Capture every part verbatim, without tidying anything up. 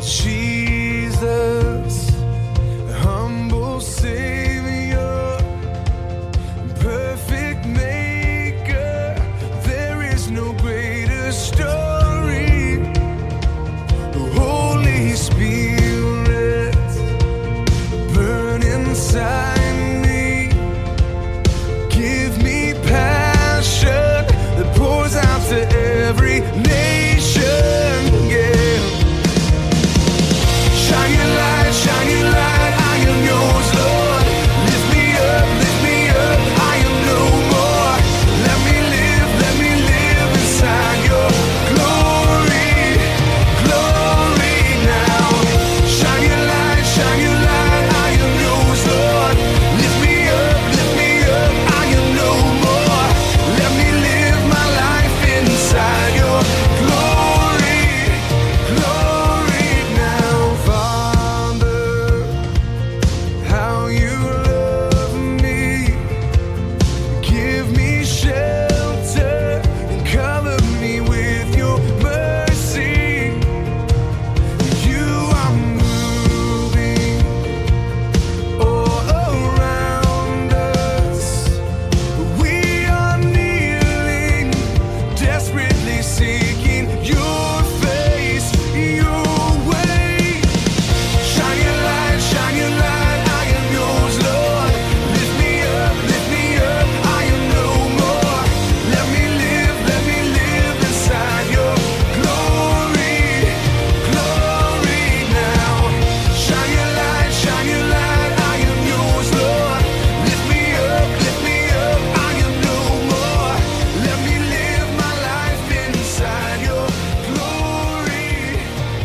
Jesus, humble Savior, perfect Maker, there is no greater story. Holy Spirit, burn inside me, give me passion that pours out to every nation, yeah. Shine your light, shine your light, I am yours, Lord. Lift me up, lift me up, I am no more. Let me live, let me live inside your glory, glory now. Shine your light, shine your light, I am yours, Lord. Lift me up, lift me up, I am no more. Let me live my life inside your glory, glory now. Father, how you love me, give me shelter and cover me with your mercy. You are moving all around us. We are kneeling, desperately seeking your face, your way. Shine your light, shine your light, I am yours, Lord. Lift me up, lift me up, I am no more. Let me live, let me live inside your glory, glory now. Shine your light, shine your light, I am yours, Lord. Lift me up, lift me up, I am no more. Let me live my life inside your glory.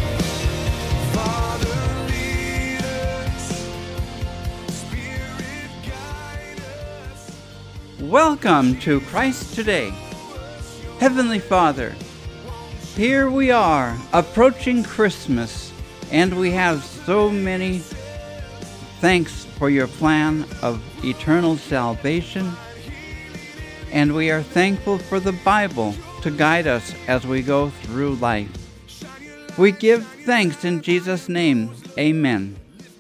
Father, lead us, Spirit, guide us. Welcome to Christ Today. Heavenly Father, here we are approaching Christmas, and we have so many thanks for your plan of eternal salvation, and we are thankful for the Bible to guide us as we go through life. We give thanks in Jesus' name. Amen.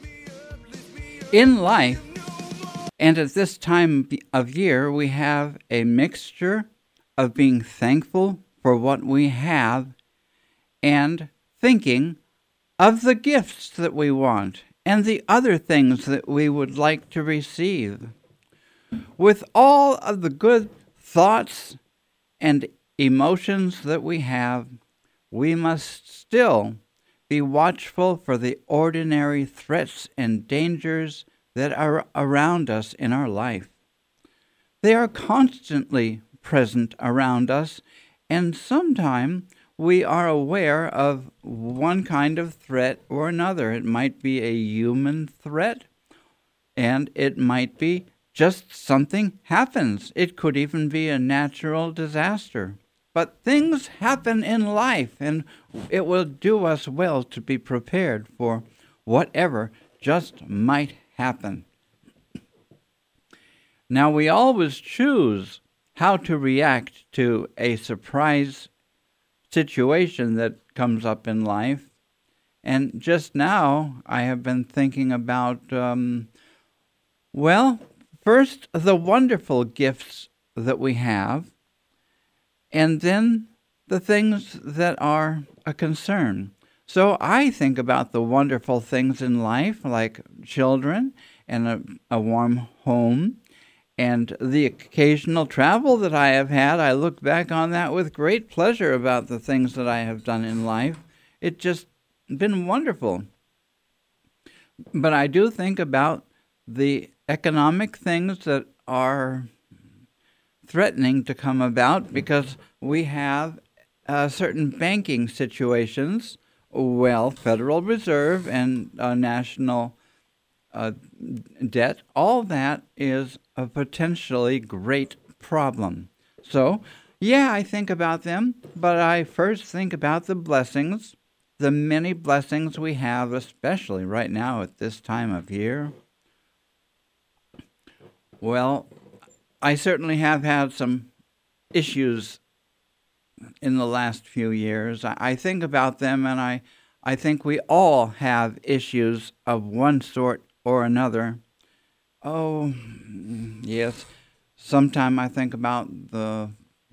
In life, and at this time of year, we have a mixture of being thankful for what we have and thinking of the gifts that we want and the other things that we would like to receive. With all of the good thoughts and emotions that we have, we must still be watchful for the ordinary threats and dangers that are around us in our life. They are constantly present around us, and sometimes we are aware of one kind of threat or another. It might be a human threat, and it might be just something happens. It could even be a natural disaster. But things happen in life, and it will do us well to be prepared for whatever just might happen. Now, we always choose how to react to a surprise situation that comes up in life. And just now, I have been thinking about, um, well, first, the wonderful gifts that we have, and then the things that are a concern. So I think about the wonderful things in life, like children and a, a warm home, and the occasional travel that I have had. I look back on that with great pleasure about the things that I have done in life. It's just been wonderful. But I do think about the economic things that are threatening to come about because we have uh, certain banking situations, well, Federal Reserve and uh, national uh, debt, all that is a potentially great problem. So, yeah, I think about them, but I first think about the blessings, the many blessings we have, especially right now at this time of year. Well, I certainly have had some issues in the last few years. I think about them and I, I think we all have issues of one sort or another. Oh, yes. Sometime I think about the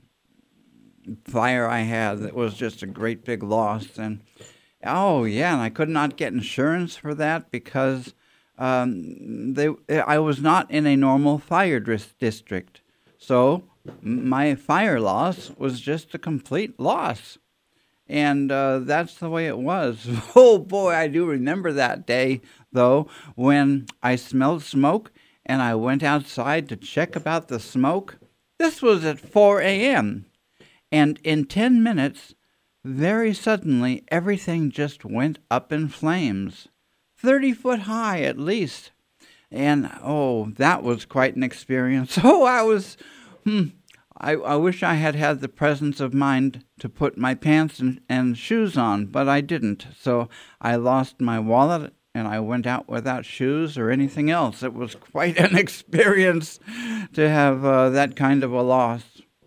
fire I had that was just a great big loss. And, oh, yeah, and I could not get insurance for that because um, they I was not in a normal fire dis- district. So my fire loss was just a complete loss. And uh, that's the way it was. Oh, boy, I do remember that day, though, when I smelled smoke and I went outside to check about the smoke. This was at four a.m. And in ten minutes, very suddenly, everything just went up in flames. thirty foot high, at least. And, oh, that was quite an experience. Oh, I was... Hmm, I, I wish I had had the presence of mind to put my pants and, and shoes on, but I didn't. So I lost my wallet, and I went out without shoes or anything else. It was quite an experience to have uh, that kind of a loss.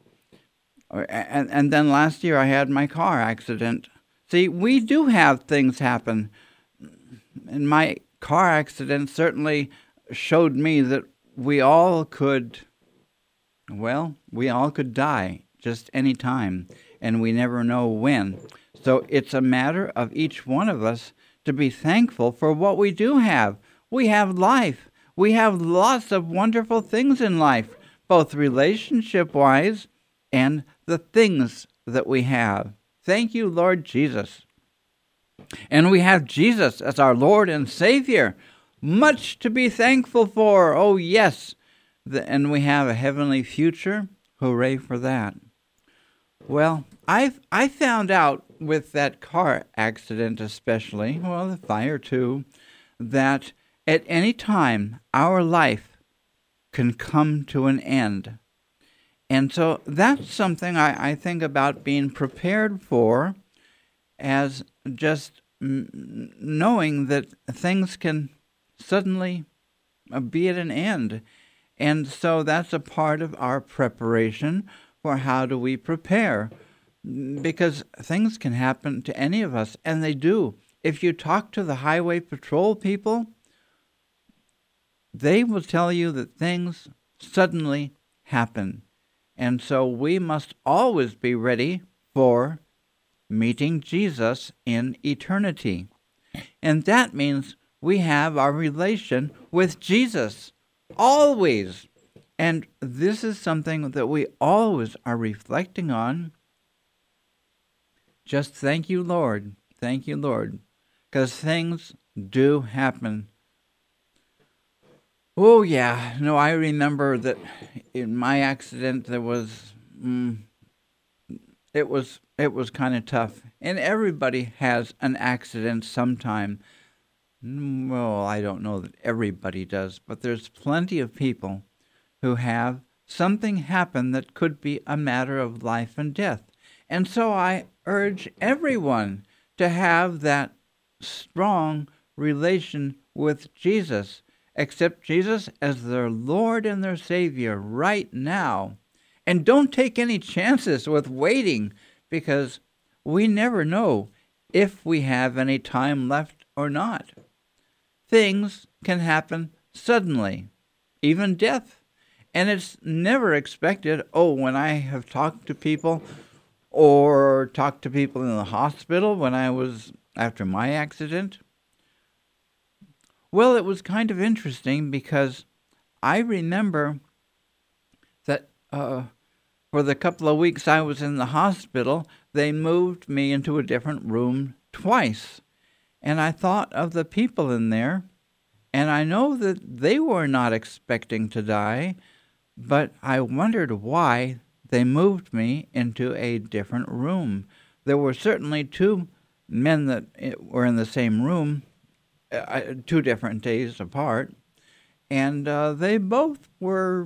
And, and then last year I had my car accident. See, we do have things happen. And my car accident certainly showed me that we all could... Well, we all could die just any time, and we never know when. So it's a matter of each one of us to be thankful for what we do have. We have life. We have lots of wonderful things in life, both relationship-wise and the things that we have. Thank you, Lord Jesus. And we have Jesus as our Lord and Savior. Much to be thankful for. Oh, yes. The, and we have a heavenly future. Hooray for that. Well, I I found out with that car accident especially, well, the fire too, that at any time our life can come to an end. And so that's something I, I think about being prepared for, as just m- knowing that things can suddenly be at an end. And so that's a part of our preparation for how do we prepare. Because things can happen to any of us, and they do. If you talk to the highway patrol people, they will tell you that things suddenly happen. And so we must always be ready for meeting Jesus in eternity. And that means we have our relation with Jesus. Always. And this is something that we always are reflecting on. Just thank you, Lord. Thank you, Lord. Because things do happen. Oh, yeah. No, I remember that in my accident there was... Mm, it was, it was kind of tough. And everybody has an accident sometime. Well, I don't know that everybody does, but there's plenty of people who have something happen that could be a matter of life and death. And so I urge everyone to have that strong relation with Jesus, accept Jesus as their Lord and their Savior right now. And don't take any chances with waiting, because we never know if we have any time left or not. Things can happen suddenly, even death. And it's never expected. Oh, when I have talked to people or talked to people in the hospital when I was after my accident, well, it was kind of interesting because I remember that uh, for the couple of weeks I was in the hospital, they moved me into a different room twice. And I thought of the people in there, and I know that they were not expecting to die, but I wondered why they moved me into a different room. There were certainly two men that were in the same room, uh, two different days apart, and uh, they both were,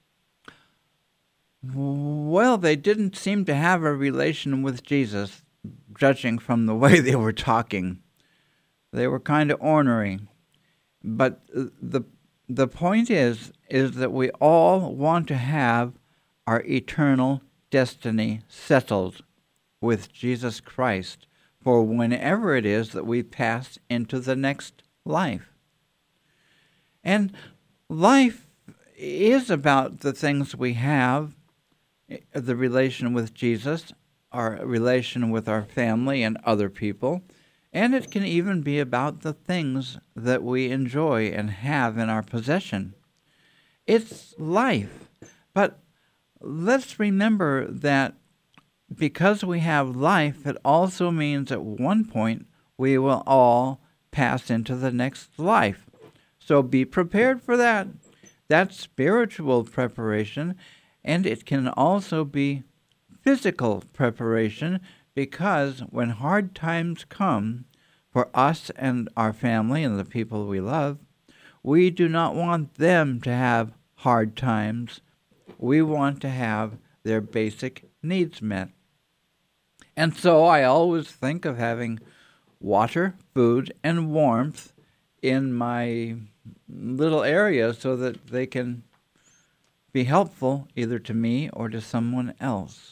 well, they didn't seem to have a relation with Jesus, judging from the way they were talking. They were kind of ornery. But the the point is, is that we all want to have our eternal destiny settled with Jesus Christ. for whenever it is that we pass into the next life. And life is about the things we have, the relation with Jesus, our relation with our family and other people, and it can even be about the things that we enjoy and have in our possession. It's life. But let's remember that because we have life, it also means at one point we will all pass into the next life. So be prepared for that. That's spiritual preparation, and it can also be physical preparation, because when hard times come for us and our family and the people we love, we do not want them to have hard times. We want to have their basic needs met. And so I always think of having water, food, and warmth in my little area so that they can be helpful either to me or to someone else.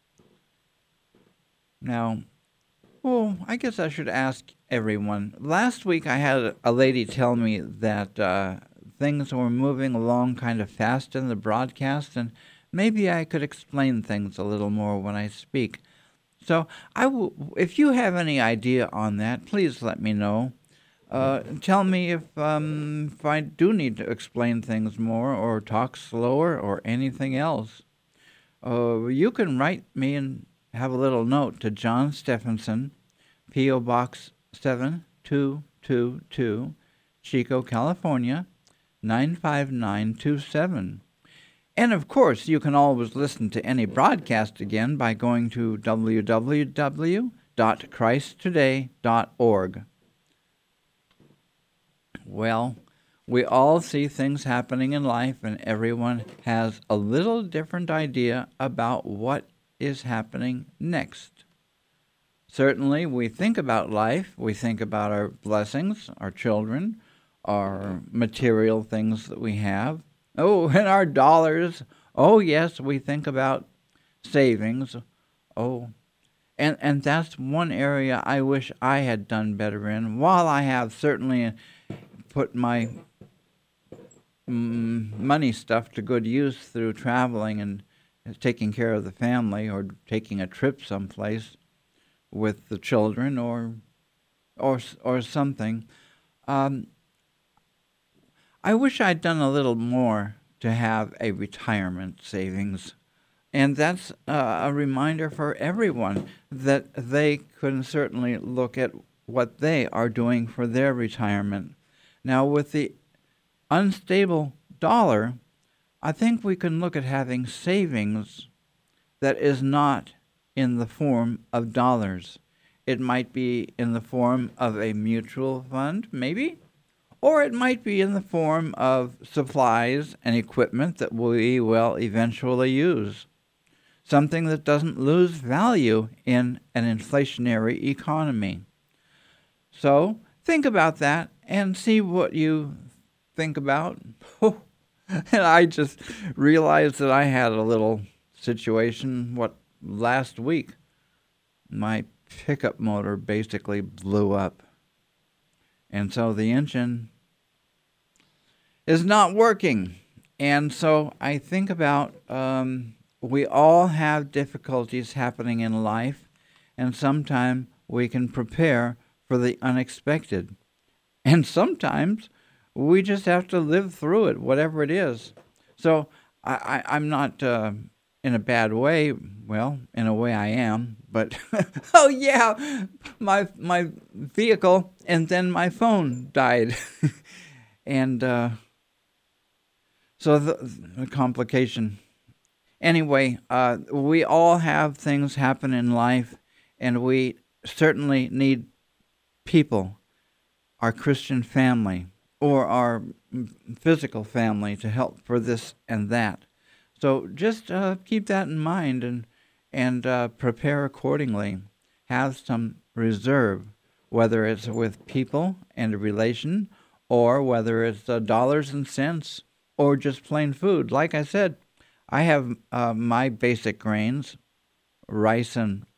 Now, well, I guess I should ask everyone. Last week I had a lady tell me that uh, things were moving along kind of fast in the broadcast, and maybe I could explain things a little more when I speak. So, I w- if you have any idea on that, please let me know. Uh, tell me if, um, if I do need to explain things more or talk slower or anything else. Uh, you can write me and have a little note to John Stephenson, P O. Box seven two two two, Chico, California, nine five nine two seven. And of course, you can always listen to any broadcast again by going to w w w dot christ today dot org. Well, we all see things happening in life, and everyone has a little different idea about what is happening next. Certainly, we think about life, we think about our blessings, our children, our material things that we have. Oh, and our dollars. Oh, yes, we think about savings. Oh, and, and that's one area I wish I had done better in. While I have certainly put my mm, money stuff to good use through traveling and taking care of the family or taking a trip someplace with the children or or or something. Um, I wish I'd done a little more to have a retirement savings. And that's uh, a reminder for everyone that they can certainly look at what they are doing for their retirement. Now, with the unstable dollar, I think we can look at having savings that is not in the form of dollars. It might be in the form of a mutual fund, maybe, or it might be in the form of supplies and equipment that we will eventually use. Something that doesn't lose value in an inflationary economy. So think about that and see what you think about. Oh, and I just realized that I had a little situation, what, last week. My pickup motor basically blew up. And so the engine is not working. And so I think about, um, we all have difficulties happening in life, and sometimes we can prepare for the unexpected. And sometimes we just have to live through it, whatever it is. So I, I, I'm not uh, in a bad way. Well, in a way I am. But, oh yeah, my my vehicle and then my phone died. and uh, so the, the complication. Anyway, uh, we all have things happen in life, and we certainly need people, our Christian family, or our physical family to help for this and that. So just uh, keep that in mind and and uh, prepare accordingly. Have some reserve, whether it's with people and a relation, or whether it's uh, dollars and cents, or just plain food. Like I said, I have uh, my basic grains, rice and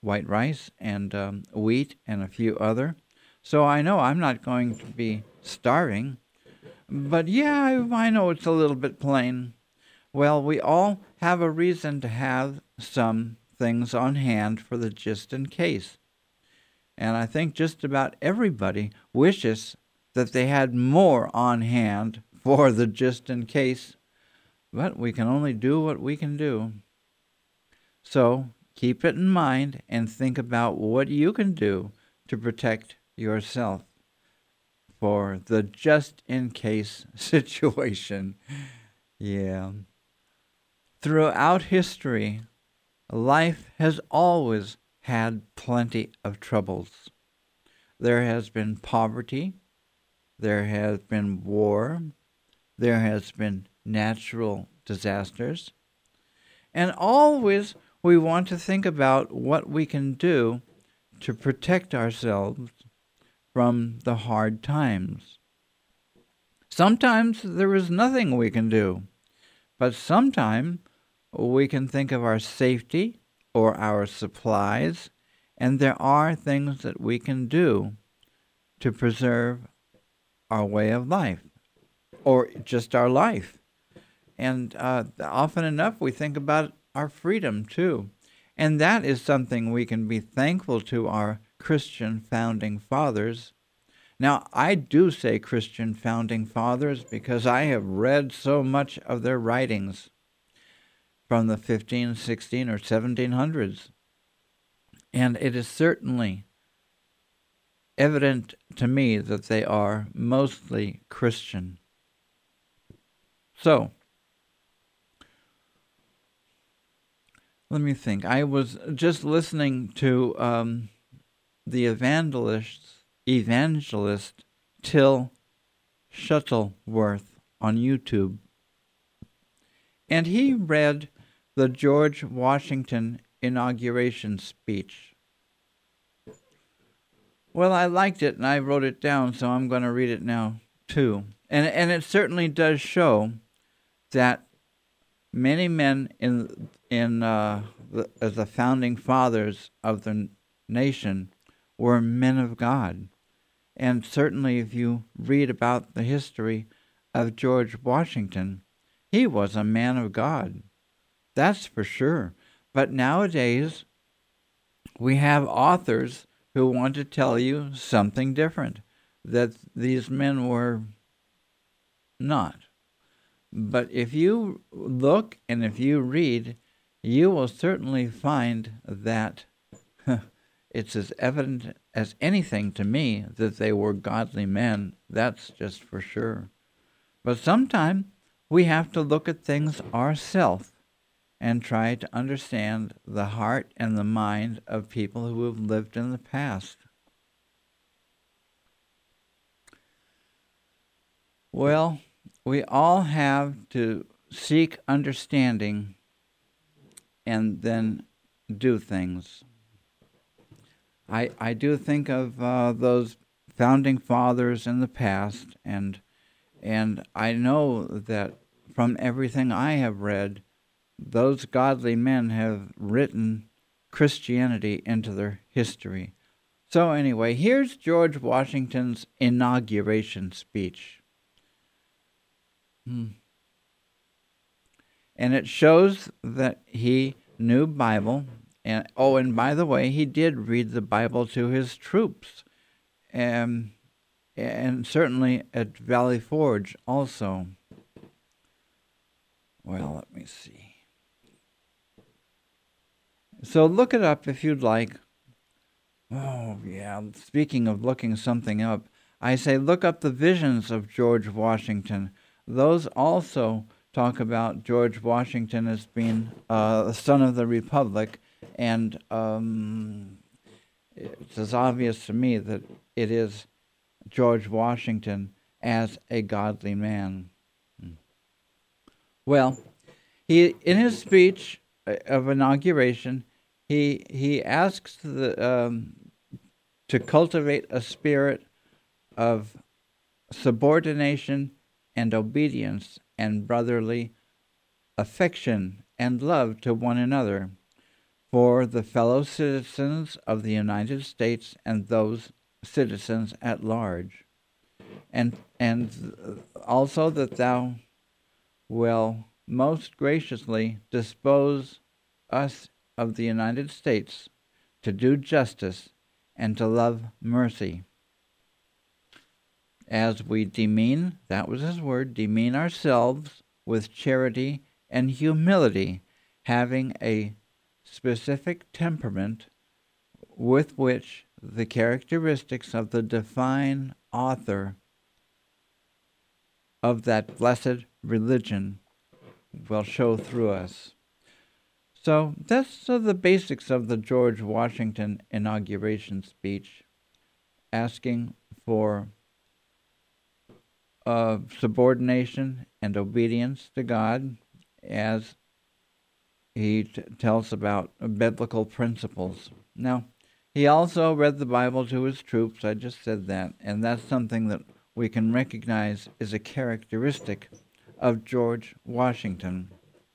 white rice and um, wheat and a few other. So I know I'm not going to be starving. But yeah, I, I know it's a little bit plain. Well, we all have a reason to have some things on hand for the just in case. And I think just about everybody wishes that they had more on hand for the just in case. But we can only do what we can do. So keep it in mind and think about what you can do to protect yourself for the just-in-case situation. Yeah. Throughout history, life has always had plenty of troubles. There has been poverty, there has been war, there has been natural disasters, and always we want to think about what we can do to protect ourselves from the hard times. Sometimes there is nothing we can do, but sometimes we can think of our safety or our supplies, and there are things that we can do to preserve our way of life, or just our life. And uh, often enough we think about our freedom too, and that is something we can be thankful to our Christian founding fathers. Now, I do say Christian founding fathers because I have read so much of their writings from the fifteen, sixteen, or seventeen hundreds. And it is certainly evident to me that they are mostly Christian. So, let me think. I was just listening to um, the evangelist, evangelist Till Shuttleworth on YouTube. And he read the George Washington inauguration speech. Well, I liked it and I wrote it down, so I'm going to read it now too. And and it certainly does show that many men in in uh, the, as the founding fathers of the nation were men of God. And certainly if you read about the history of George Washington, he was a man of God. That's for sure. But nowadays, we have authors who want to tell you something different, that these men were not. But if you look and if you read, you will certainly find that it's as evident as anything to me that they were godly men. That's just for sure. But sometimes we have to look at things ourselves and try to understand the heart and the mind of people who have lived in the past. Well, we all have to seek understanding and then do things. I I do think of uh, those founding fathers in the past, and and I know that from everything I have read, those godly men have written Christianity into their history. So anyway, here's George Washington's inauguration speech. Hmm. And it shows that he knew Bible. And oh, and by the way, he did read the Bible to his troops. And, and certainly at Valley Forge also. Well, let me see. So look it up if you'd like. Oh, yeah, speaking of looking something up, I say look up the visions of George Washington. Those also talk about George Washington as being uh, the son of the Republic, and um, it's as obvious to me that it is George Washington as a godly man. Well, he in his speech of inauguration, he he asks the um, to cultivate a spirit of subordination and obedience and brotherly affection and love to one another. for the fellow citizens of the United States and those citizens at large, and and also that thou will most graciously dispose us of the United States to do justice and to love mercy, as we demean, that was his word, demean ourselves with charity and humility, having a specific temperament with which the characteristics of the divine author of that blessed religion will show through us. So that's uh, the basics of the George Washington inauguration speech, asking for uh, subordination and obedience to God as he t- tells about biblical principles. Now, he also read the Bible to his troops. I just said that, and that's something that we can recognize as a characteristic of George Washington.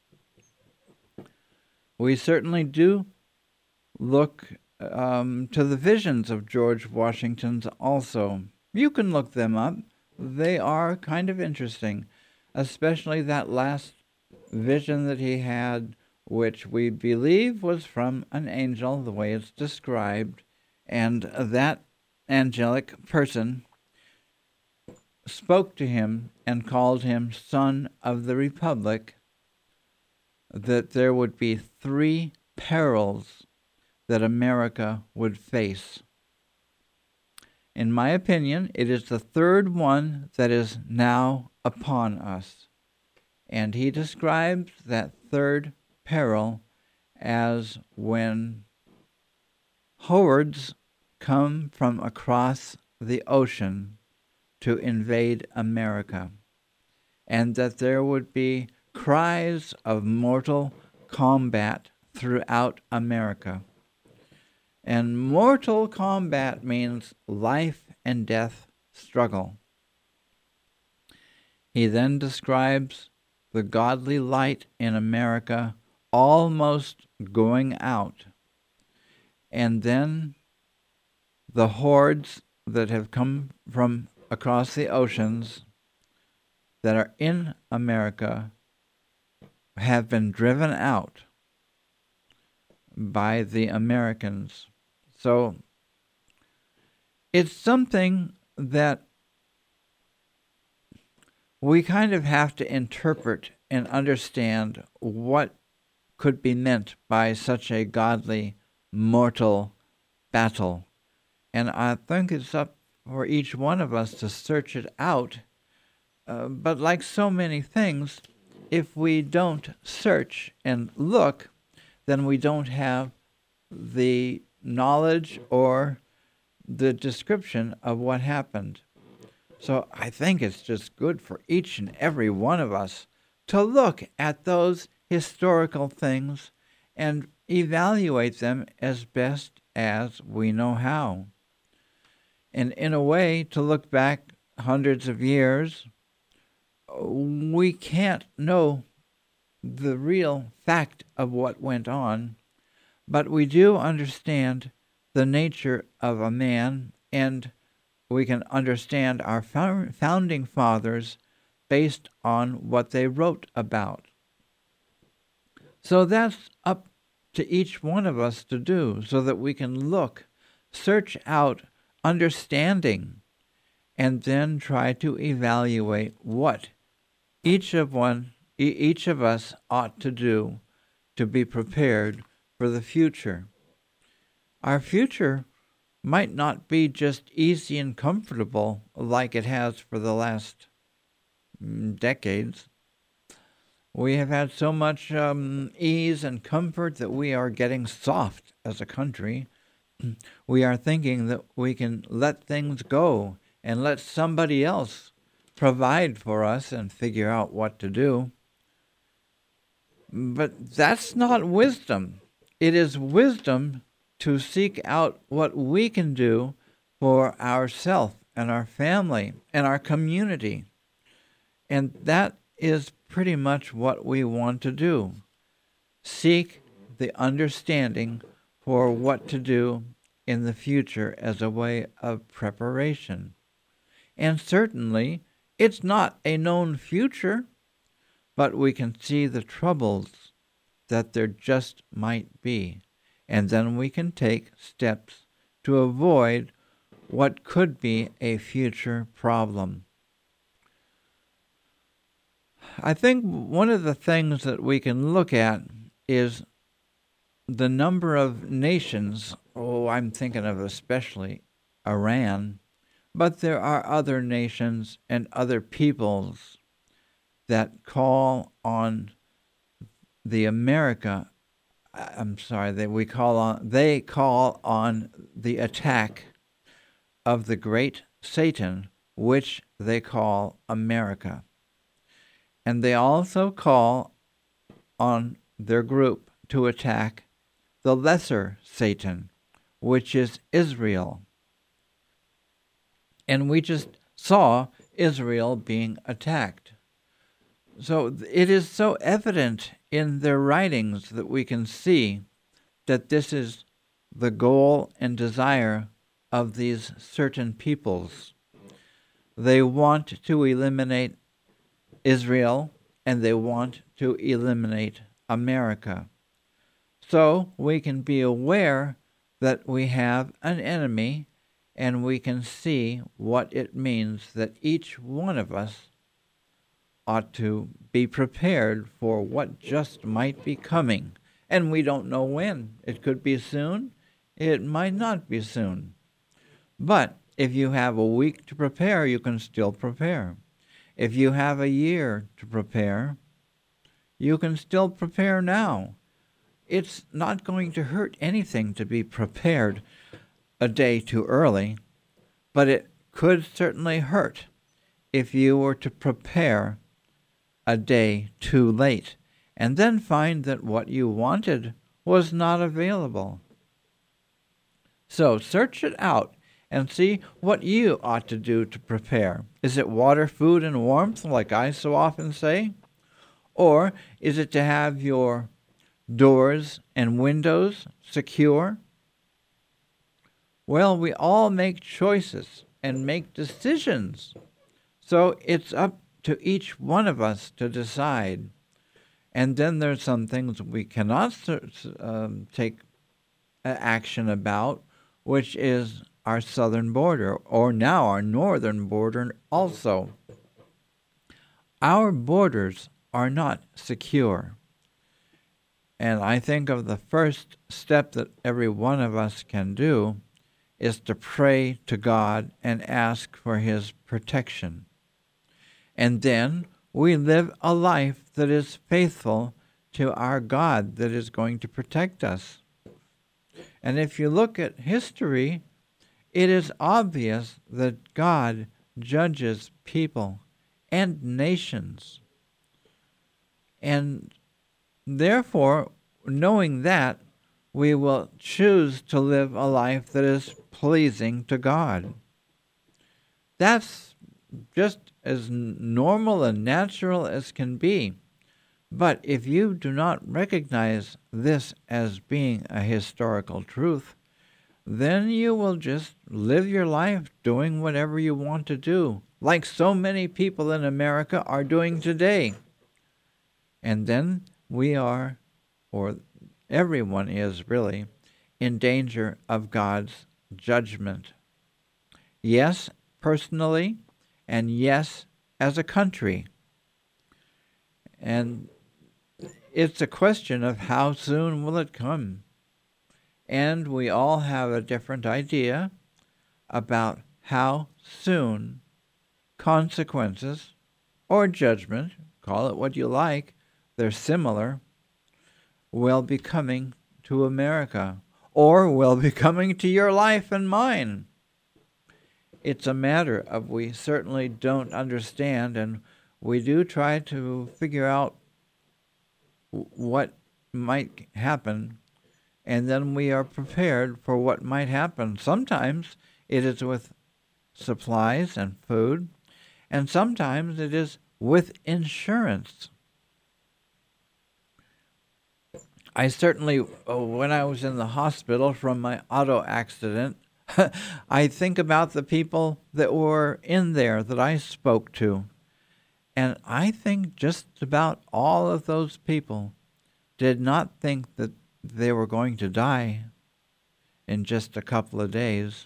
We certainly do look um, to the visions of George Washington's also. You can look them up. They are kind of interesting, especially that last vision that he had, which we believe was from an angel, the way it's described, and that angelic person spoke to him and called him Son of the Republic, that there would be three perils that America would face. In my opinion, it is the third one that is now upon us. And he describes that third peril as when hordes come from across the ocean to invade America, and that there would be cries of mortal combat throughout America. And mortal combat means life and death struggle. He then describes the godly light in America almost going out, and then the hordes that have come from across the oceans that are in America have been driven out by the Americans. So it's something that we kind of have to interpret and understand what could be meant by such a godly mortal battle. And I think it's up for each one of us to search it out. Uh, but like so many things, if we don't search and look, then we don't have the knowledge or the description of what happened. So I think it's just good for each and every one of us to look at those historical things and evaluate them as best as we know how. And in a way, to look back hundreds of years, we can't know the real fact of what went on, but we do understand the nature of a man, and we can understand our founding fathers based on what they wrote about. So that's up to each one of us to do, so that we can look, search out understanding, and then try to evaluate what each of one, each of us ought to do to be prepared for the future. Our future might not be just easy and comfortable like it has for the last decades. We have had so much um, ease and comfort that we are getting soft as a country. We are thinking that we can let things go and let somebody else provide for us and figure out what to do. But that's not wisdom. It is wisdom to seek out what we can do for ourselves and our family and our community. And that is pretty much what we want to do. Seek the understanding for what to do in the future as a way of preparation. And certainly, it's not a known future, but we can see the troubles that there just might be, and then we can take steps to avoid what could be a future problem. I think one of the things that we can look at is the number of nations. Oh, I'm thinking of especially Iran, but there are other nations and other peoples that call on the America. I'm sorry, they we call on they call on the attack of the great Satan, which they call America. And they also call on their group to attack the lesser Satan, which is Israel. And we just saw Israel being attacked. So it is so evident in their writings that we can see that this is the goal and desire of these certain peoples. They want to eliminate Israel, and they want to eliminate America. So we can be aware that we have an enemy, and we can see what it means that each one of us ought to be prepared for what just might be coming. And we don't know when. It could be soon. It might not be soon. But if you have a week to prepare, you can still prepare. If you have a year to prepare, you can still prepare now. It's not going to hurt anything to be prepared a day too early, but it could certainly hurt if you were to prepare a day too late and then find that what you wanted was not available. So search it out and see what you ought to do to prepare. Is it water, food, and warmth, like I so often say? Or is it to have your doors and windows secure? Well, we all make choices and make decisions. So it's up to each one of us to decide. And then there's some things we cannot um, take action about, which is our southern border, or now our northern border also. Our borders are not secure. And I think of the first step that every one of us can do is to pray to God and ask for His protection. And then we live a life that is faithful to our God that is going to protect us. And if you look at history, it is obvious that God judges people and nations. And therefore, knowing that, we will choose to live a life that is pleasing to God. That's just as normal and natural as can be. But if you do not recognize this as being a historical truth, then you will just live your life doing whatever you want to do, like so many people in America are doing today. And then we are, or everyone is really, in danger of God's judgment. Yes, personally, and yes, as a country. And it's a question of how soon will it come. And we all have a different idea about how soon consequences or judgment, call it what you like, they're similar, will be coming to America or will be coming to your life and mine. It's a matter of we certainly don't understand, and we do try to figure out what might happen, and then we are prepared for what might happen. Sometimes it is with supplies and food, and sometimes it is with insurance. I certainly, oh, when I was in the hospital from my auto accident, I think about the people that were in there that I spoke to. And I think just about all of those people did not think that they were going to die in just a couple of days.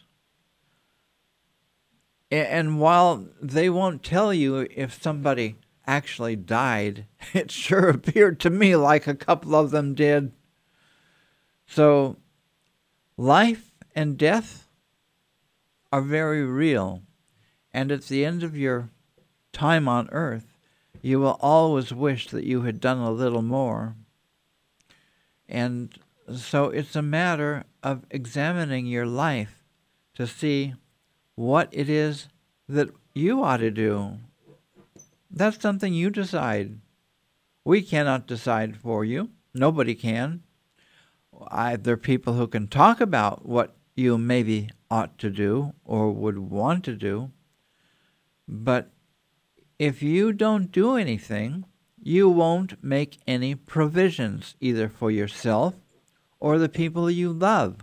And while they won't tell you if somebody actually died, it sure appeared to me like a couple of them did. So life and death are very real. And at the end of your time on earth, you will always wish that you had done a little more. And so it's a matter of examining your life to see what it is that you ought to do. That's something you decide. We cannot decide for you. Nobody can. I, there are people who can talk about what you maybe ought to do or would want to do. But if you don't do anything, you won't make any provisions either for yourself or the people you love.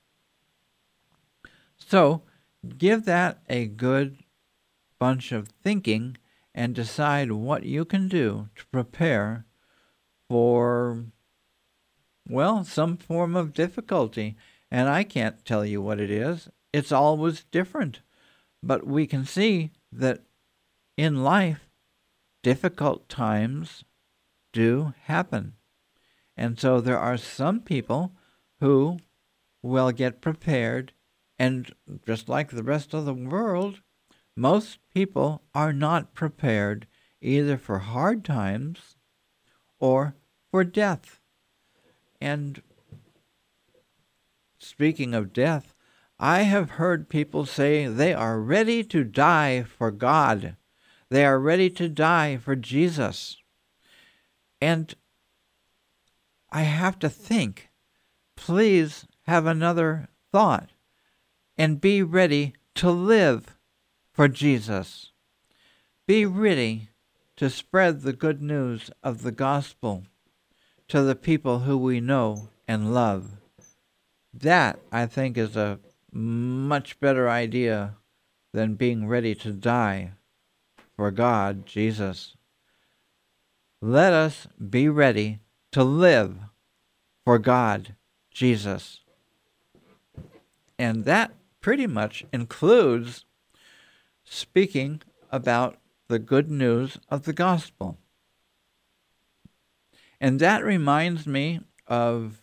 So give that a good bunch of thinking and decide what you can do to prepare for, well, some form of difficulty. And I can't tell you what it is. It's always different. But we can see that in life, difficult times do happen. And so there are some people who will get prepared, and just like the rest of the world, most people are not prepared either for hard times or for death. And speaking of death, I have heard people say they are ready to die for God. They are ready to die for Jesus. And I have to think, please have another thought and be ready to live for Jesus. Be ready to spread the good news of the gospel to the people who we know and love. That, I think, is a much better idea than being ready to die for God, Jesus. Let us be ready to live for God, Jesus. And that pretty much includes speaking about the good news of the gospel. And that reminds me of,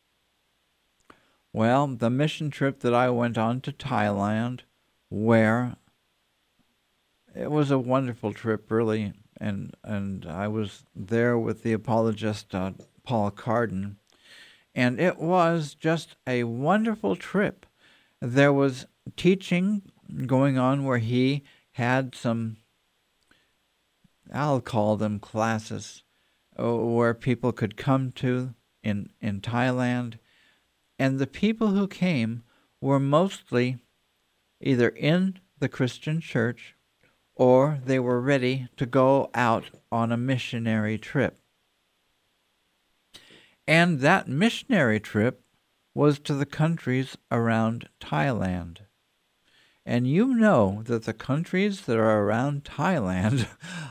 well, the mission trip that I went on to Thailand, where it was a wonderful trip, really, and and I was there with the apologist uh, Paul Carden, and it was just a wonderful trip. There was teaching going on where he had some, I'll call them classes, where people could come to in, in Thailand. And the people who came were mostly either in the Christian church or they were ready to go out on a missionary trip. And that missionary trip was to the countries around Thailand. And you know that the countries that are around Thailand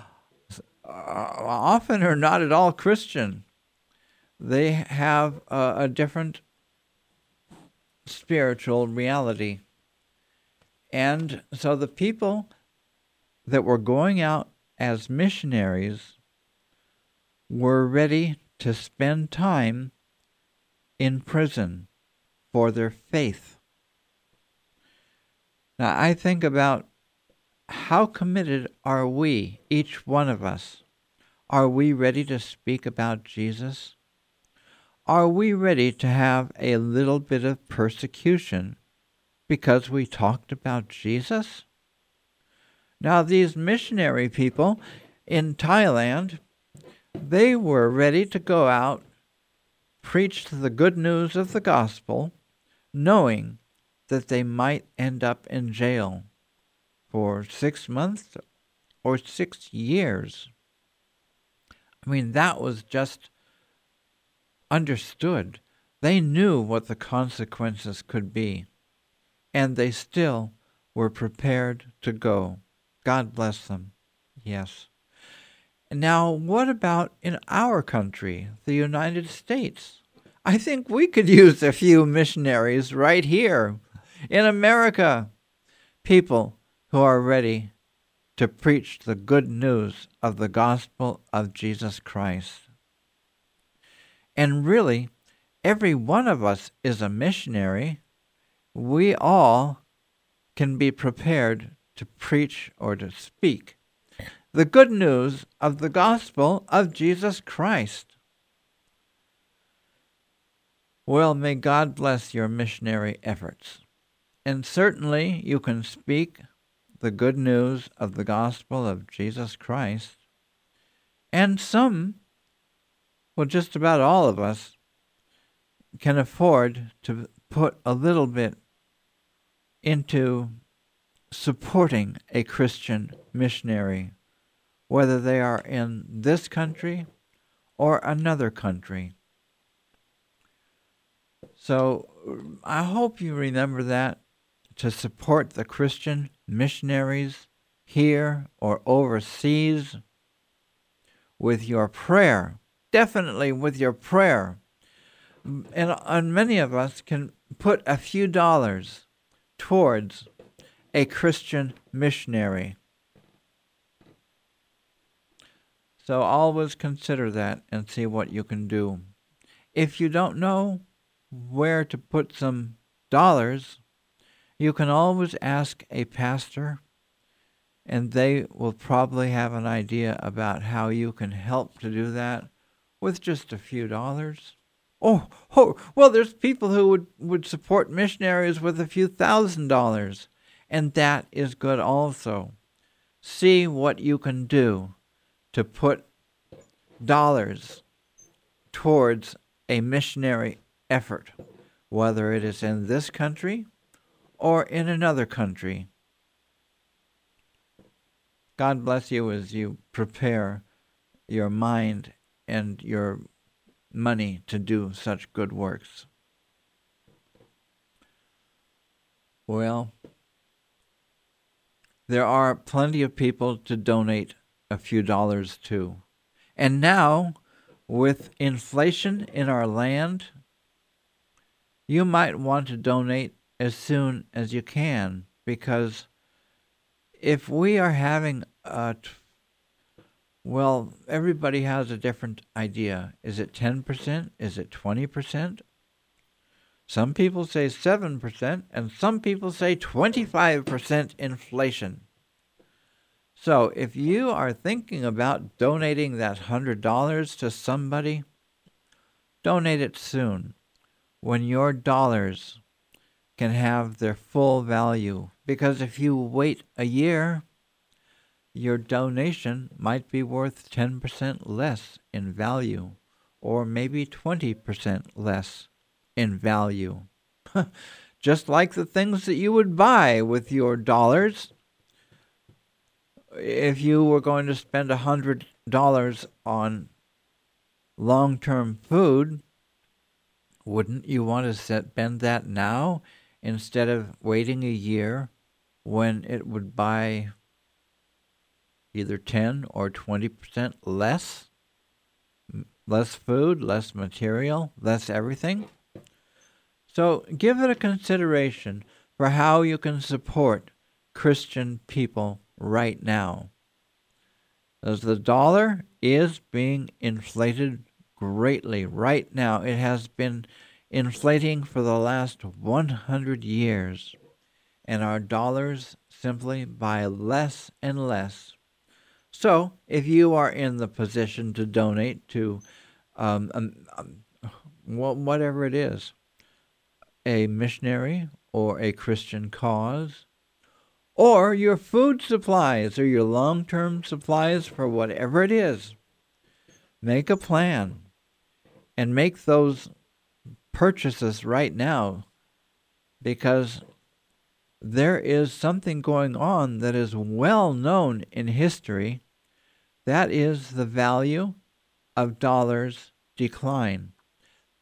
often are not at all Christian. They have a, a different spiritual reality. And so the people that were going out as missionaries were ready to spend time in prison for their faith. Now, I think about how committed are we, each one of us? Are we ready to speak about Jesus? Are we ready to have a little bit of persecution because we talked about Jesus? Now, these missionary people in Thailand, they were ready to go out, preach the good news of the gospel, knowing that they might end up in jail for six months or six years. I mean, that was just understood. They knew what the consequences could be, and they still were prepared to go. God bless them. Yes. Now, what about in our country, the United States? I think we could use a few missionaries right here in America. People who are ready to preach the good news of the gospel of Jesus Christ. And really, every one of us is a missionary. We all can be prepared to preach or to speak the good news of the gospel of Jesus Christ. Well, may God bless your missionary efforts. And certainly you can speak the good news of the gospel of Jesus Christ. And some, well, just about all of us, can afford to put a little bit into supporting a Christian missionary, whether they are in this country or another country. So I hope you remember that, to support the Christian missionaries here or overseas with your prayer. Definitely with your prayer. And, and many of us can put a few dollars towards a Christian missionary. So always consider that and see what you can do. If you don't know where to put some dollars, you can always ask a pastor, and they will probably have an idea about how you can help to do that with just a few dollars. Oh, oh well, there's people who would, would support missionaries with a few thousand dollars, and that is good also. See what you can do to put dollars towards a missionary effort, whether it is in this country or in another country. God bless you as you prepare your mind and your money to do such good works. Well, there are plenty of people to donate a few dollars to. And now, with inflation in our land, you might want to donate as soon as you can, because if we are having a, well, everybody has a different idea. Is it ten percent? Is it twenty percent? Some people say seven percent, and some people say twenty-five percent inflation. So if you are thinking about donating that one hundred dollars to somebody, donate it soon, when your dollars can have their full value. Because if you wait a year, your donation might be worth ten percent less in value, or maybe twenty percent less in value. Just like the things that you would buy with your dollars. If you were going to spend one hundred dollars on long-term food, wouldn't you want to spend that now instead of waiting a year when it would buy either ten or twenty percent less? Less food, less material, less everything? So give it a consideration for how you can support Christian people right now. As the dollar is being inflated greatly right now. It has been inflating for the last one hundred years, and our dollars simply buy less and less. So, if you are in the position to donate to um, um, um, whatever it is, a missionary or a Christian cause, or your food supplies or your long-term supplies for whatever it is, make a plan and make those purchases right now, because there is something going on that is well known in history. That is the value of dollars decline.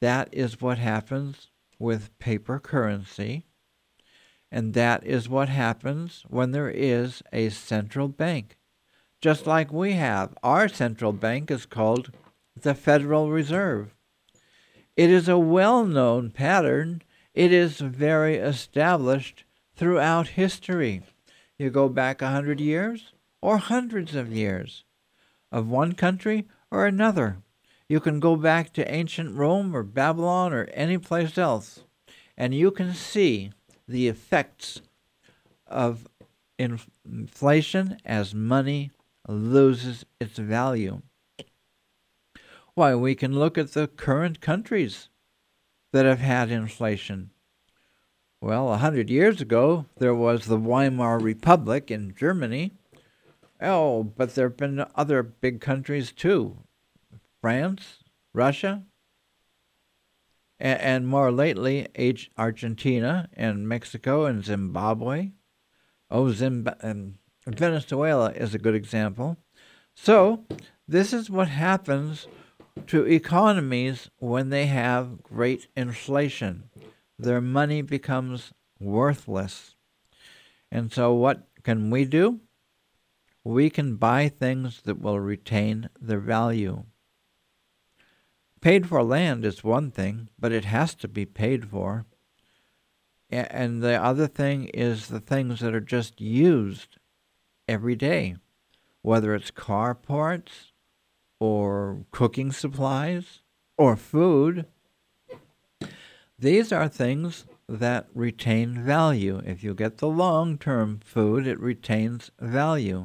That is what happens with paper currency, and that is what happens when there is a central bank. Just like we have, our central bank is called the Federal Reserve. It is a well-known pattern. It is very established throughout history. You go back a hundred years or hundreds of years of one country or another. You can go back to ancient Rome or Babylon or any place else, and you can see the effects of inflation as money loses its value. Why, we can look at the current countries that have had inflation. Well, a hundred years ago, there was the Weimar Republic in Germany. Oh, but there have been other big countries too. France, Russia, and, and more lately, Argentina and Mexico and Zimbabwe. Oh, Zimb- and Venezuela is a good example. So, this is what happens to economies when they have great inflation. Their money becomes worthless. And so what can we do? We can buy things that will retain their value. Paid for land is one thing, but it has to be paid for. And the other thing is the things that are just used every day, whether it's car parts or cooking supplies or food. These are things that retain value. If you get the long-term food, it retains value.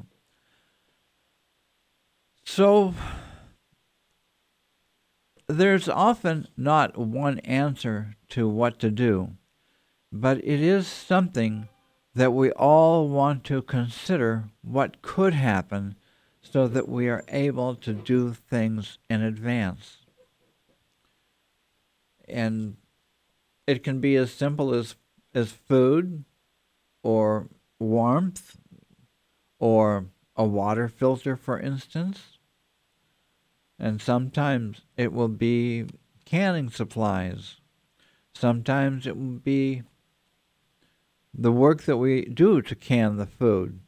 So there's often not one answer to what to do, but it is something that we all want to consider what could happen so that we are able to do things in advance. And it can be as simple as, as food or warmth or a water filter, for instance. And sometimes it will be canning supplies. Sometimes it will be the work that we do to can the food.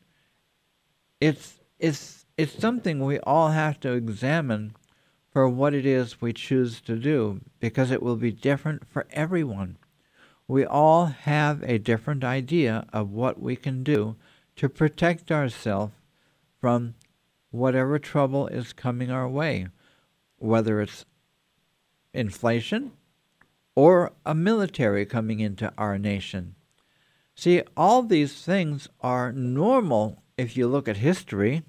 It's it's it's something we all have to examine for what it is we choose to do, because it will be different for everyone. We all have a different idea of what we can do to protect ourselves from whatever trouble is coming our way, whether it's inflation or a military coming into our nation. See, all these things are normal if you look at history,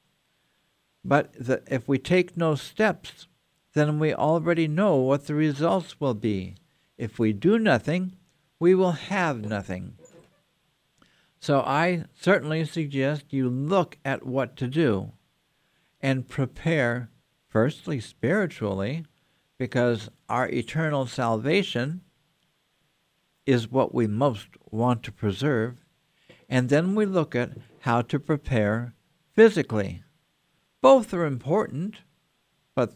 but the, if we take no steps, then we already know what the results will be. If we do nothing, we will have nothing. So I certainly suggest you look at what to do and prepare, firstly spiritually, because our eternal salvation is what we most want to preserve, and then we look at how to prepare physically. Both are important, but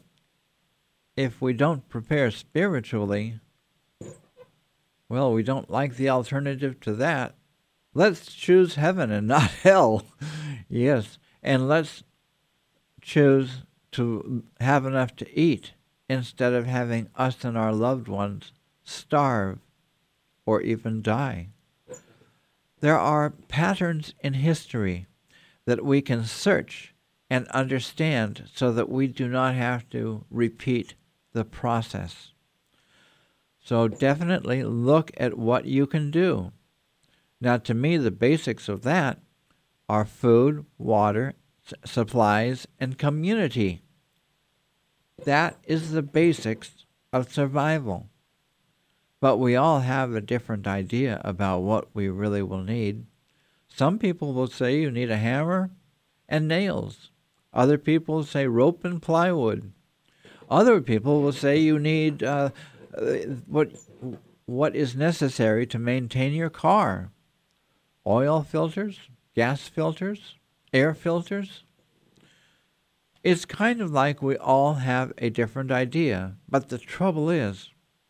if we don't prepare spiritually, well, we don't like the alternative to that. Let's choose heaven and not hell. Yes, and let's choose to have enough to eat instead of having us and our loved ones starve or even die. There are patterns in history that we can search and understand so that we do not have to repeat the process. So definitely look at what you can do. Now, to me, the basics of that are food, water, s- supplies, and community. That is the basics of survival. But we all have a different idea about what we really will need. Some people will say you need a hammer and nails. Other people will say rope and plywood. Other people will say you need uh, what what is necessary to maintain your car. Oil filters, gas filters, air filters. It's kind of like we all have a different idea, but the trouble is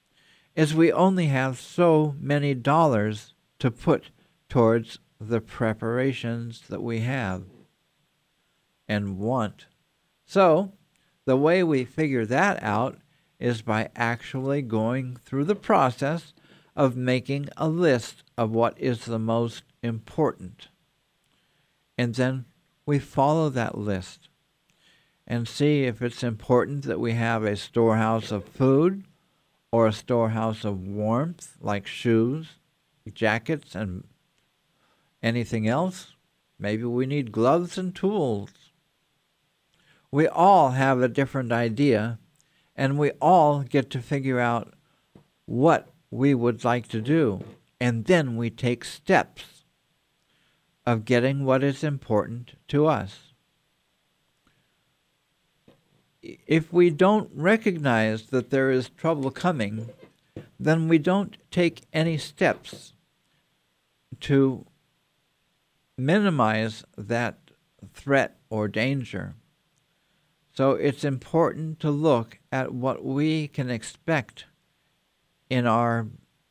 is we only have so many dollars to put towards the preparations that we have and want. So the way we figure that out is by actually going through the process of making a list of what is the most important. And then we follow that list and see if it's important that we have a storehouse of food or a storehouse of warmth, like shoes, jackets, and anything else. Maybe we need gloves and tools. We all have a different idea, and we all get to figure out what we would like to do, and then we take steps of getting what is important to us. If we don't recognize that there is trouble coming, then we don't take any steps to minimize that threat or danger. So it's important to look at what we can expect in our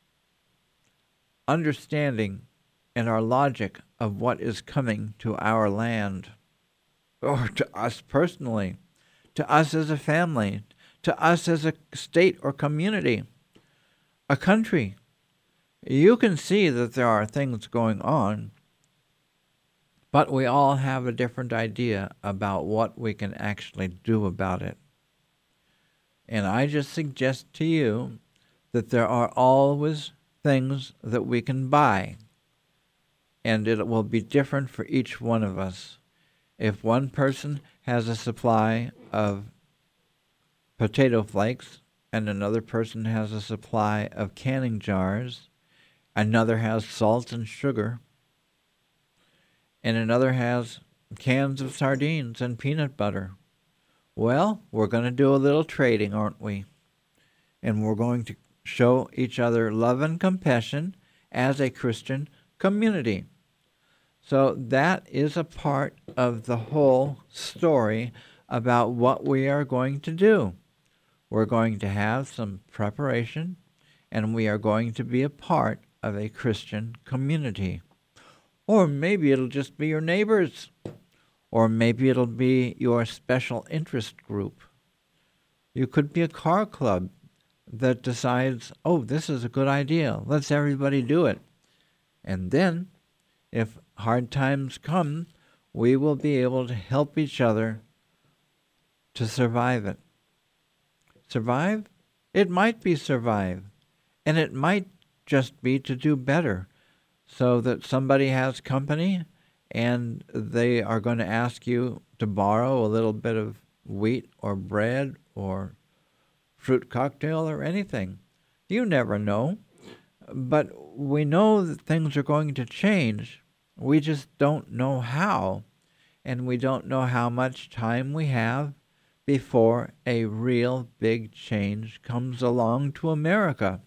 understanding and our logic of what is coming to our land, or to us personally, to us as a family, to us as a state or community, a country. You can see that there are things going on, but we all have a different idea about what we can actually do about it. And I just suggest to you that there are always things that we can buy, and it will be different for each one of us. If one person has a supply of potato flakes and another person has a supply of canning jars, another has salt and sugar, and another has cans of sardines and peanut butter, well, we're going to do a little trading, aren't we? And we're going to show each other love and compassion as a Christian community. So that is a part of the whole story about what we are going to do. We're going to have some preparation, and we are going to be a part of a Christian community. Or maybe it'll just be your neighbors, or maybe it'll be your special interest group. You could be a car club that decides, oh, this is a good idea, let's everybody do it. And then, if hard times come, we will be able to help each other to survive it. Survive? It might be survive, and it might just be to do better, so that somebody has company and they are going to ask you to borrow a little bit of wheat or bread or fruit cocktail or anything. You never know. But we know that things are going to change. We just don't know how. And we don't know how much time we have before a real big change comes along to America.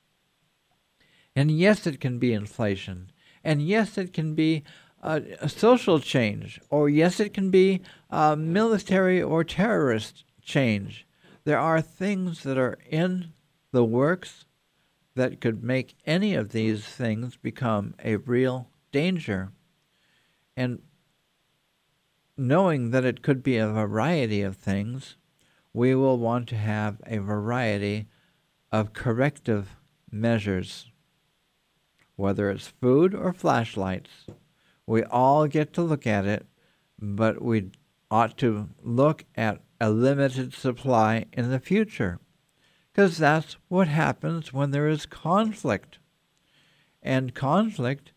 And yes, it can be inflation. And yes, it can be uh, a social change. Or yes, it can be uh, military or terrorist change. There are things that are in the works that could make any of these things become a real danger. And knowing that it could be a variety of things, we will want to have a variety of corrective measures. Whether it's food or flashlights, we all get to look at it, but we ought to look at a limited supply in the future, because that's what happens when there is conflict. And conflict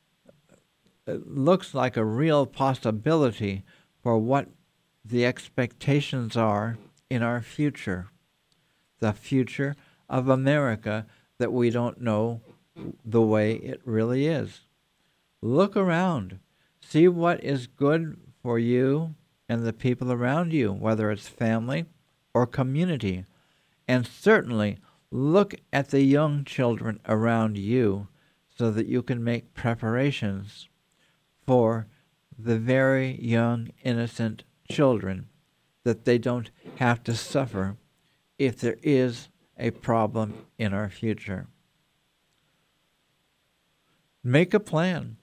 looks like a real possibility for what the expectations are in our future, the future of America that we don't know the way it really is. Look around. See what is good for you and the people around you, whether it's family or community. And certainly look at the young children around you so that you can make preparations for the very young, innocent children, that they don't have to suffer if there is a problem in our future. Make a plan.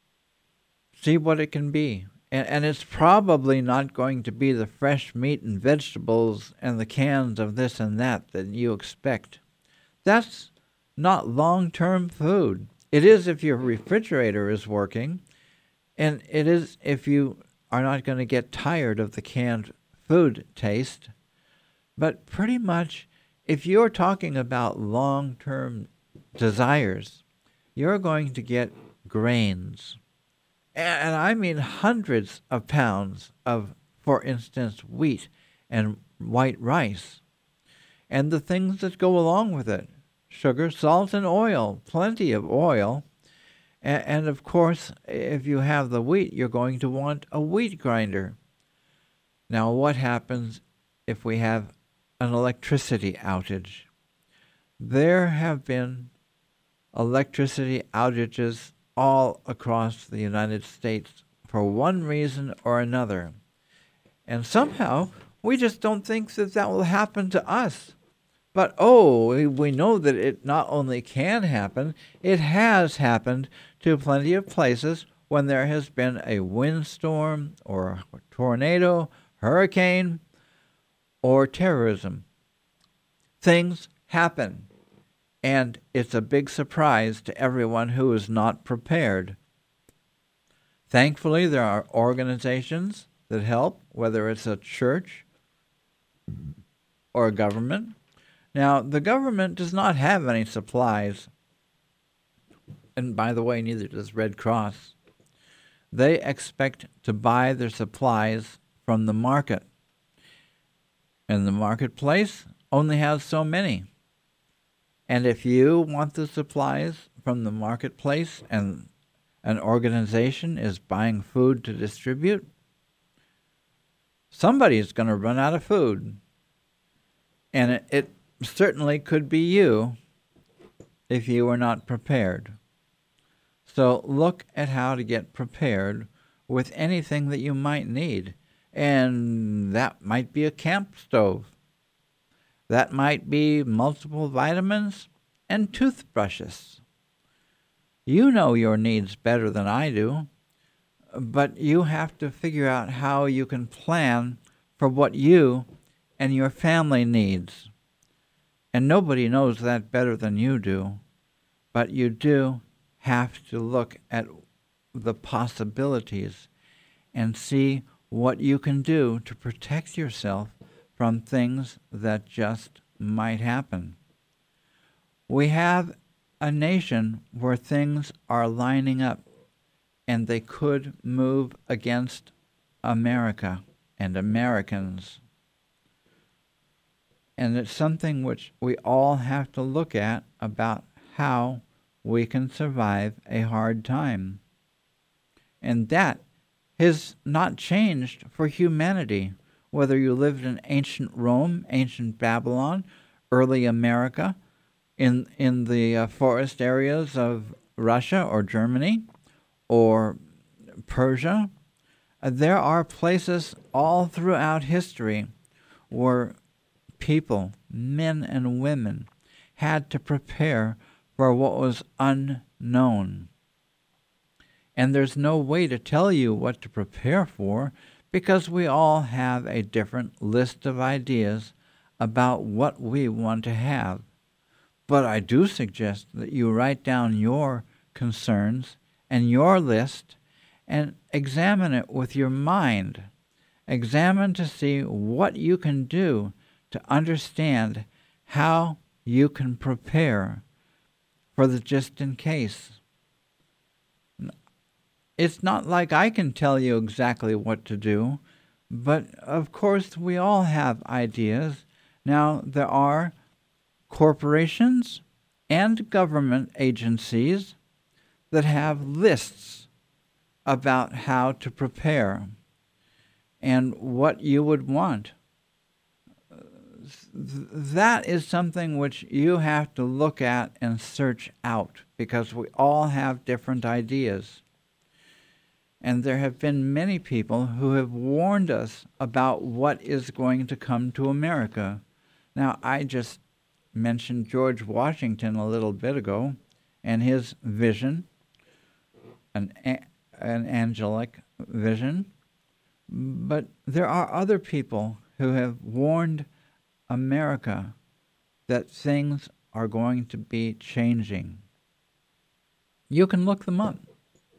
See what it can be. And, and it's probably not going to be the fresh meat and vegetables and the cans of this and that that you expect. That's not long-term food. It is if your refrigerator is working, and it is if you are not going to get tired of the canned food taste. But pretty much, if you're talking about long-term desires, you're going to get grains. And I mean hundreds of pounds of, for instance, wheat and white rice, and the things that go along with it. Sugar, salt, and oil, plenty of oil. And, and of course, if you have the wheat, you're going to want a wheat grinder. Now, what happens if we have an electricity outage? There have been electricity outages all across the United States for one reason or another. And somehow, we just don't think that that will happen to us. But, oh, we know that it not only can happen, it has happened to plenty of places when there has been a windstorm or a tornado, hurricane, or terrorism. Things happen, and it's a big surprise to everyone who is not prepared. Thankfully, there are organizations that help, whether it's a church or a government. Now, the government does not have any supplies, and by the way, neither does Red Cross. They expect to buy their supplies from the market, and the marketplace only has so many. And if you want the supplies from the marketplace and an organization is buying food to distribute, somebody is going to run out of food. And it, it certainly could be you if you were not prepared. So look at how to get prepared with anything that you might need. And that might be a camp stove. That might be multiple vitamins and toothbrushes. You know your needs better than I do, but you have to figure out how you can plan for what you and your family needs. And nobody knows that better than you do, but you do have to look at the possibilities and see what you can do to protect yourself from things that just might happen. We have a nation where things are lining up and they could move against America and Americans. And it's something which we all have to look at about how we can survive a hard time. And that has not changed for humanity, whether you lived in ancient Rome, ancient Babylon, early America, in, in the uh, forest areas of Russia or Germany or Persia. Uh, there are places all throughout history where people, men and women, had to prepare for what was unknown. And there's no way to tell you what to prepare for because we all have a different list of ideas about what we want to have. But I do suggest that you write down your concerns and your list and examine it with your mind. Examine to see what you can do to understand how you can prepare for the just in case. It's not like I can tell you exactly what to do, but of course we all have ideas. Now, there are corporations and government agencies that have lists about how to prepare and what you would want. That is something which you have to look at and search out because we all have different ideas. And there have been many people who have warned us about what is going to come to America. Now, I just mentioned George Washington a little bit ago and his vision, an, an angelic vision. But there are other people who have warned America that things are going to be changing. You can look them up.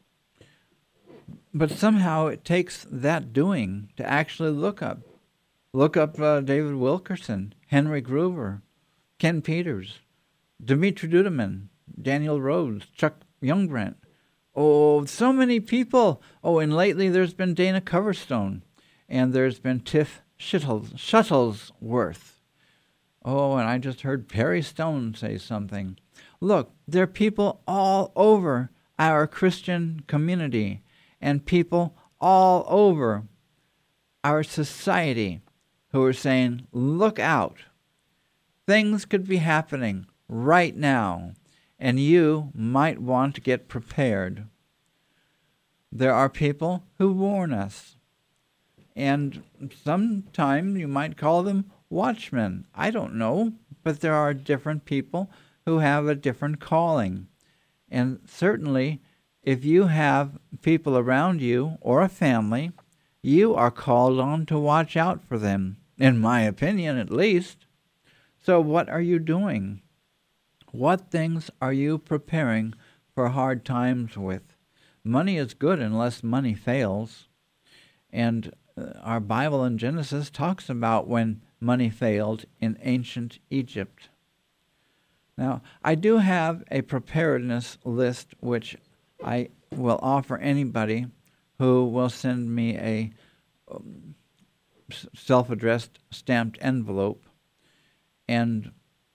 But somehow it takes that doing to actually look up. Look up uh, David Wilkerson, Henry Gruver, Ken Peters, Dimitri Duduman, Daniel Rhodes, Chuck Youngbrant. Oh, so many people. Oh, and lately there's been Dana Coverstone, and there's been Tiff Shuttles, Shuttlesworth. Oh, and I just heard Perry Stone say something. Look, there are people all over our Christian community and people all over our society who are saying, look out. Things could be happening right now, and you might want to get prepared. There are people who warn us, and sometimes you might call them watchmen. I don't know, but there are different people who have a different calling. And certainly, if you have people around you or a family, you are called on to watch out for them, in my opinion at least. So what are you doing? What things are you preparing for hard times with? Money is good unless money fails. And our Bible in Genesis talks about when money failed in ancient Egypt. Now, I do have a preparedness list which I will offer anybody who will send me a um, self-addressed stamped envelope, and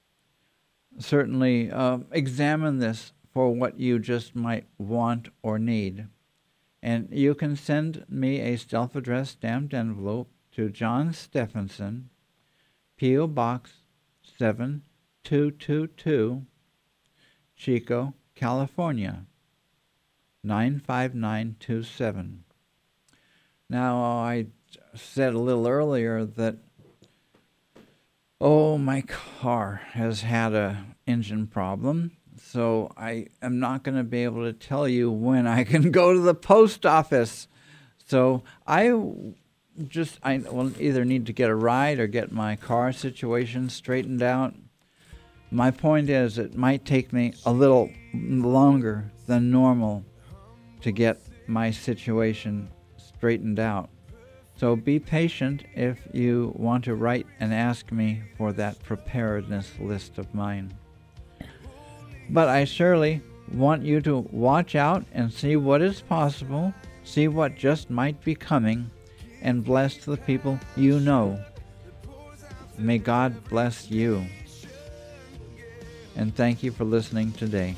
certainly uh, examine this for what you just might want or need. And you can send me a self-addressed stamped envelope to John Stephenson, P O. Box seven two two two, Chico, California, nine five nine two seven. Now, I said a little earlier that, oh, my car has had a engine problem, so I am not going to be able to tell you when I can go to the post office. So I just, I will either need to get a ride or get my car situation straightened out. My point is, it might take me a little longer than normal to get my situation straightened out. So be patient if you want to write and ask me for that preparedness list of mine. But I surely want you to watch out and see what is possible, see what just might be coming, and bless the people you know. May God bless you. And thank you for listening today.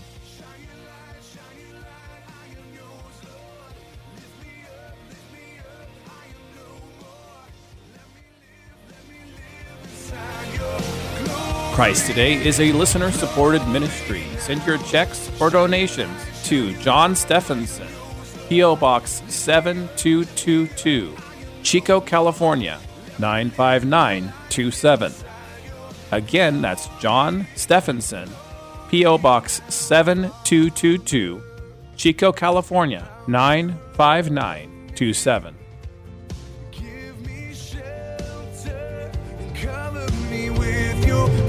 Christ Today is a listener-supported ministry. Send your checks or donations to John Stephenson, P O. Box seven two two two, Chico, California, nine five nine two seven. Again, that's John Stephenson, P O. Box seven two two two, Chico, California, nine five nine two seven. Give me shelter and cover me with your